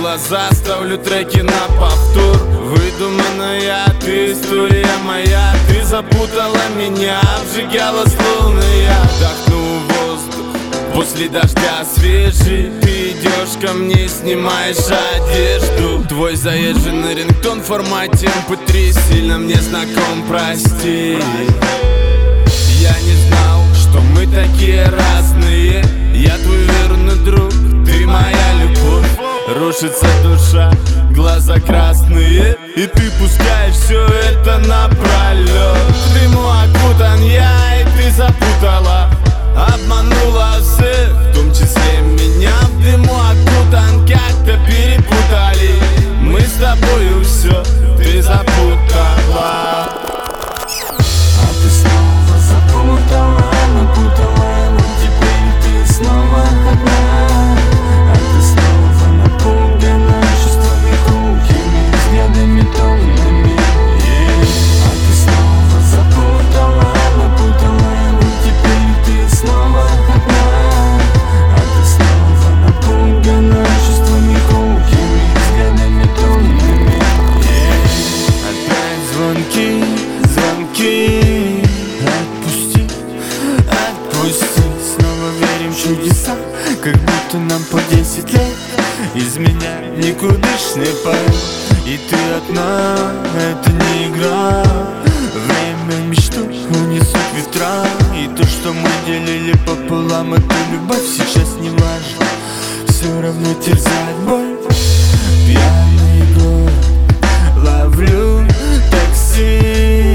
глаза, ставлю треки на повтор. Выдуманная ты, история моя. Ты запутала меня, обжигала словно я. Вдохну воздух, после дождя свежий. Ты идешь ко мне, снимаешь одежду. Твой заезженный рингтон в формате MP3 сильно мне знаком, прости. Я не знал, что мы такие разные. Я твой верный друг, ты моя любовь. Рушится душа, глаза красные, и ты пускаешь все это напролет. В дыму окутан я, и ты запутала, обманула всех, в том числе меня. В дыму окутан, как-то перепутали. Мы с тобою все, ты запутала. А ты снова запутала, напутала, но теперь ты снова одна. А ты снова напугана чувствами колкими, взглядами томными. А ты снова запутала, напутала, но теперь ты снова одна. А ты снова напугана чувствами колкими, взглядами томными. Опять звонки, звонки. Отпусти, отпусти. Снова верим в чудеса, как будто нам по 10 лет. Из меня никудышный поэт, и ты одна, это не игра. Время мечту унесут ветра, и то, что мы делили пополам, эту любовь сейчас не важно. Все равно терзает боль. Пьяный город, ловлю такси.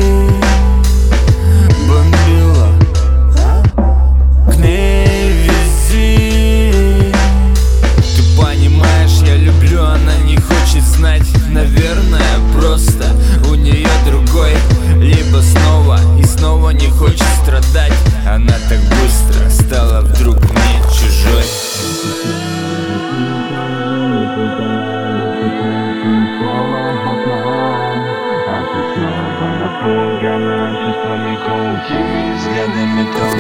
Бомбила, к ней вези. Ты понимаешь, я люблю, она не хочет знать. Наверное, просто у нее другой. Либо снова и снова не хочет страдать. Она так быстро стала вдруг мне чужой. Напугана чувствами колкими, взглядами